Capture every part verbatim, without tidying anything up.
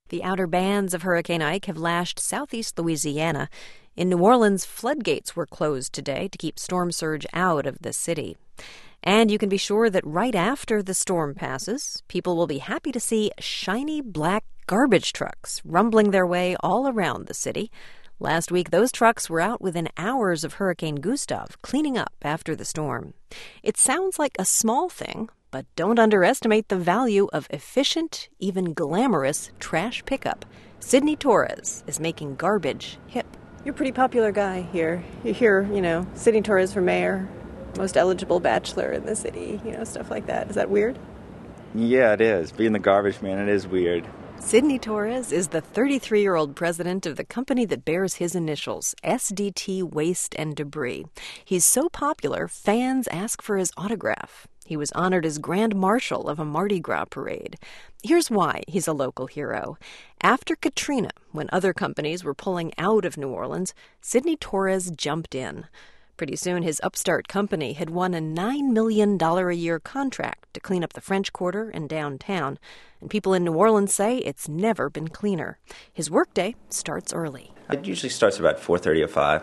The outer bands of Hurricane Ike have lashed southeast Louisiana. In New Orleans, floodgates were closed today to keep storm surge out of the city. And you can be sure that right after the storm passes, people will be happy to see shiny black garbage trucks rumbling their way all around the city. Last week, those trucks were out within hours of Hurricane Gustav, cleaning up after the storm. It sounds like a small thing, but don't underestimate the value of efficient, even glamorous trash pickup. Sydney Torres is making garbage hip. You're a pretty popular guy here. You hear, you know, Sydney Torres for mayor, most eligible bachelor in the city, you know, stuff like that. Is that weird? Yeah, it is. Being the garbage man, it is weird. Sydney Torres is the thirty-three-year-old president of the company that bears his initials, S D T Waste and Debris. He's so popular, fans ask for his autograph. He was honored as Grand Marshal of a Mardi Gras parade. Here's why he's a local hero. After Katrina, when other companies were pulling out of New Orleans, Sydney Torres jumped in. Pretty soon, his upstart company had won a nine million dollars a year contract to clean up the French Quarter and downtown. And people in New Orleans say it's never been cleaner. His workday starts early. It usually starts about four thirty or five.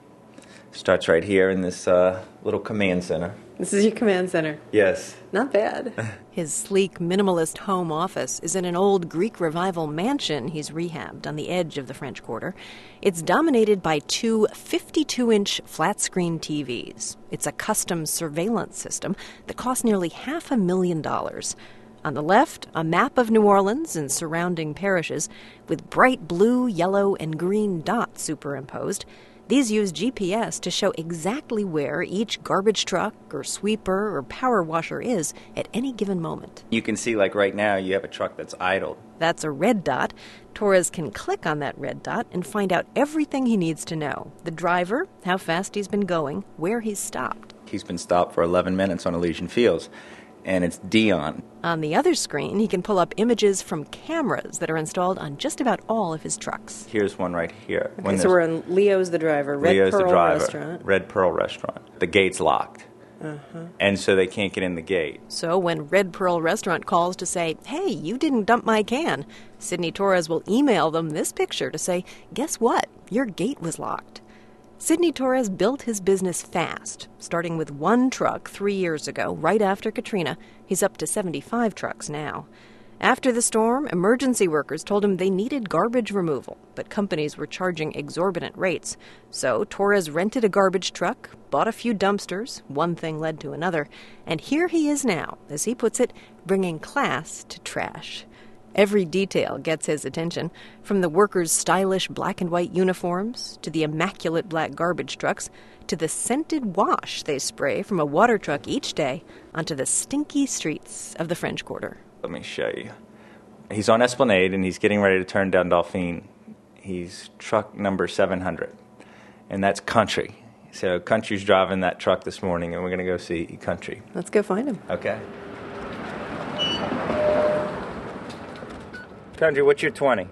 Starts right here in this uh, little command center. This is your command center? Yes. Not bad. His sleek, minimalist home office is in an old Greek Revival mansion he's rehabbed on the edge of the French Quarter. It's dominated by two fifty-two inch flat-screen T Vs. It's a custom surveillance system that costs nearly half a million dollars. On the left, a map of New Orleans and surrounding parishes with bright blue, yellow, and green dots superimposed. These use G P S to show exactly where each garbage truck or sweeper or power washer is at any given moment. You can see, like right now, you have a truck that's idled. That's a red dot. Torres can click on that red dot and find out everything he needs to know. The driver, how fast he's been going, where he's stopped. He's been stopped for eleven minutes on Elysian Fields, and it's Dion. On the other screen, he can pull up images from cameras that are installed on just about all of his trucks. Here's one right here. Okay, so we're in Leo's the driver, Red Leo's Pearl the driver, Restaurant. Red Pearl Restaurant. The gate's locked. Uh-huh. And so they can't get in the gate. So when Red Pearl Restaurant calls to say, hey, you didn't dump my can, Sydney Torres will email them this picture to say, guess what? Your gate was locked. Sydney Torres built his business fast, starting with one truck three years ago, right after Katrina. He's up to seventy-five trucks now. After the storm, emergency workers told him they needed garbage removal, but companies were charging exorbitant rates. So Torres rented a garbage truck, bought a few dumpsters, one thing led to another, and here he is now, as he puts it, bringing class to trash. Every detail gets his attention, from the workers' stylish black and white uniforms, to the immaculate black garbage trucks, to the scented wash they spray from a water truck each day onto the stinky streets of the French Quarter. Let me show you. He's on Esplanade, and he's getting ready to turn down Dauphine. He's truck number seven hundred, and that's Country. So Country's driving that truck this morning, and we're going to go see Country. Let's go find him. Okay. Country, what's your twenty?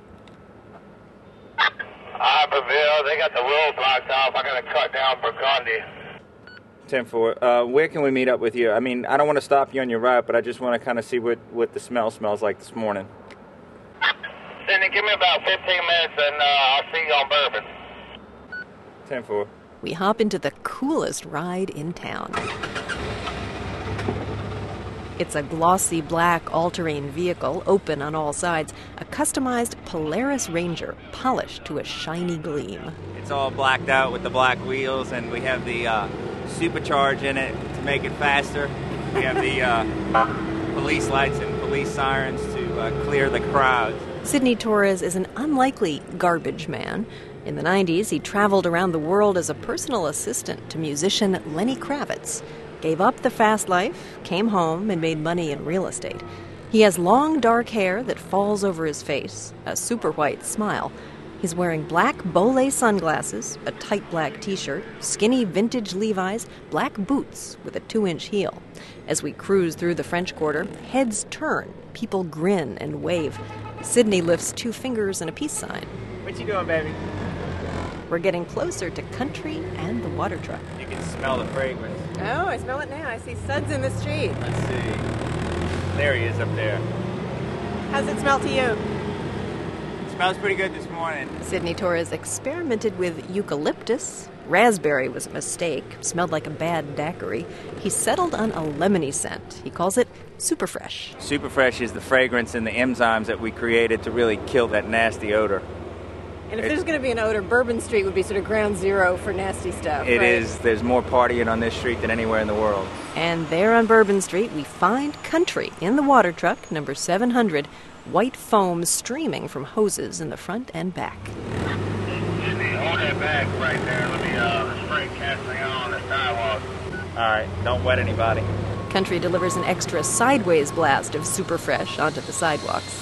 Iberville, they got the road blocked off. I got to cut down Burgundy. ten four. Uh, where can we meet up with you? I mean, I don't want to stop you on your route, but I just want to kind of see what, what the smell smells like this morning. Cindy, give me about fifteen minutes, and uh, I'll see you on Bourbon. ten four. We hop into the coolest ride in town. It's a glossy black all-terrain vehicle, open on all sides, a customized Polaris Ranger, polished to a shiny gleam. It's all blacked out with the black wheels, and we have the uh, supercharge in it to make it faster. We have the uh, police lights and police sirens to uh, clear the crowds. Sydney Torres is an unlikely garbage man. In the nineties, he traveled around the world as a personal assistant to musician Lenny Kravitz. Gave up the fast life, came home, and made money in real estate. He has long, dark hair that falls over his face, a super white smile. He's wearing black Bollé sunglasses, a tight black T-shirt, skinny vintage Levi's, black boots with a two-inch heel. As we cruise through the French Quarter, heads turn, people grin and wave. Sydney lifts two fingers and a peace sign. What you doing, baby? We're getting closer to Country and the water truck. You can smell the fragrance. Oh, I smell it now. I see suds in the street. Let's see. There he is up there. How's it smell to you? Smells pretty good this morning. Sidney Torres experimented with eucalyptus. Raspberry was a mistake, smelled like a bad daiquiri. He settled on a lemony scent. He calls it Super Fresh. Super Fresh is the fragrance and the enzymes that we created to really kill that nasty odor. And if there's going to be an odor, Bourbon Street would be sort of ground zero for nasty stuff. It right? is. There's more partying on this street than anywhere in the world. And there on Bourbon Street, we find Country in the water truck, number seven hundred, white foam streaming from hoses in the front and back. Hold that back right there. Let me uh, spray casting on the sidewalk. All right, don't wet anybody. Country delivers an extra sideways blast of Super Fresh onto the sidewalks.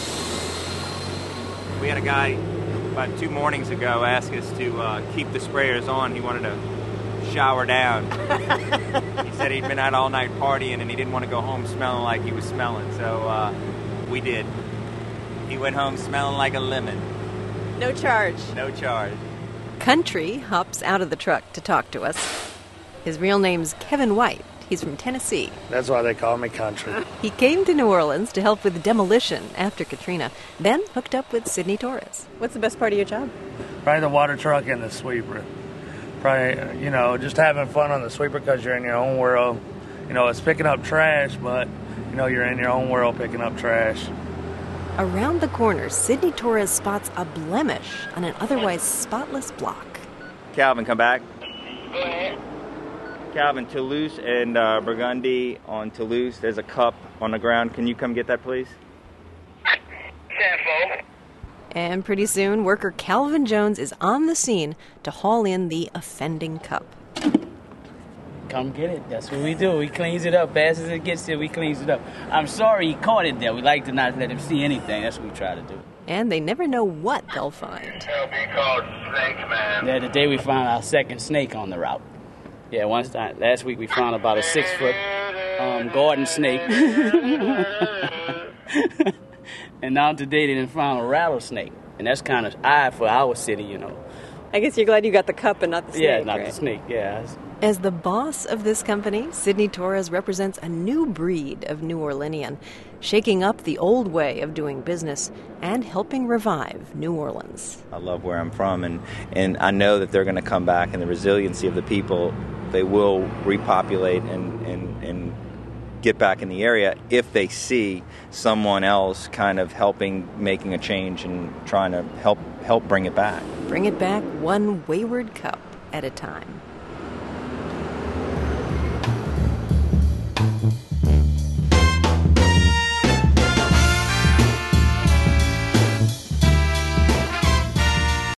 We had a guy about two mornings ago ask us to uh, keep the sprayers on. He wanted to shower down. He said he'd been out all night partying and he didn't want to go home smelling like he was smelling, so uh, we did. He went home smelling like a lemon. No charge. No charge. Country hops out of the truck to talk to us. His real name's Kevin White. He's from Tennessee. That's why they call me Country. He came to New Orleans to help with demolition after Katrina, then hooked up with Sidney Torres. What's the best part of your job? Probably the water truck and the sweeper. Probably, you know, just having fun on the sweeper because you're in your own world. You know, it's picking up trash, but, you know, you're in your own world picking up trash. Around the corner, Sidney Torres spots a blemish on an otherwise spotless block. Calvin, come back. Go ahead. Calvin, Toulouse and uh, Burgundy on Toulouse. There's a cup on the ground. Can you come get that, please? Tenfold. And pretty soon, worker Calvin Jones is on the scene to haul in the offending cup. Come get it. That's what we do. We cleans it up. Fast as it gets there, we cleans it up. I'm sorry he caught it there. We like to not let him see anything. That's what we try to do. And they never know what they'll find. They'll be called Snake Man. Yeah, the day we found our second snake on the route. Yeah, once time, last week we found about a six-foot um, garden snake. And now today they didn't find a rattlesnake. And that's kind of odd for our city, you know. I guess you're glad you got the cup and not the snake, Yeah, not right? the snake, yeah. As the boss of this company, Sidney Torres represents a new breed of New Orleanian, shaking up the old way of doing business and helping revive New Orleans. I love where I'm from, and, and I know that they're going to come back, and the resiliency of the people, they will repopulate and, and, and get back in the area if they see someone else kind of helping, making a change and trying to help help bring it back. Bring it back one wayward cup at a time.